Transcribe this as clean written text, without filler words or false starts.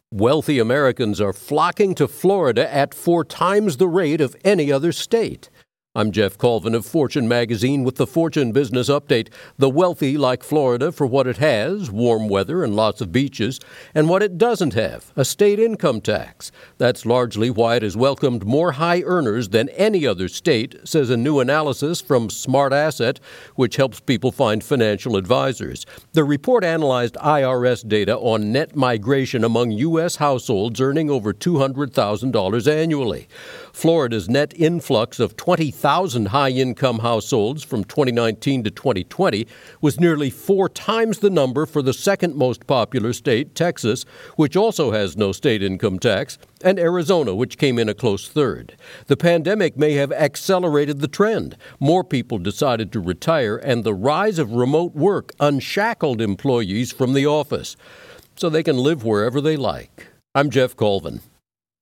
Wealthy Americans are flocking to Florida at 4 times the rate of any other state. I'm Jeff Colvin of Fortune magazine with the Fortune Business Update. The wealthy like Florida for what it has, warm weather and lots of beaches, and what it doesn't have, a state income tax. That's largely why it has welcomed more high earners than any other state, says a new analysis from Smart Asset, which helps people find financial advisors. The report analyzed IRS data on net migration among U.S. households earning over $200,000 annually. Florida's net influx of 20,000 high-income households from 2019 to 2020 was nearly 4 times the number for the second most popular state, Texas, which also has no state income tax, and Arizona, which came in a close third. The pandemic may have accelerated the trend. More people decided to retire, and the rise of remote work unshackled employees from the office, so they can live wherever they like. I'm Jeff Colvin.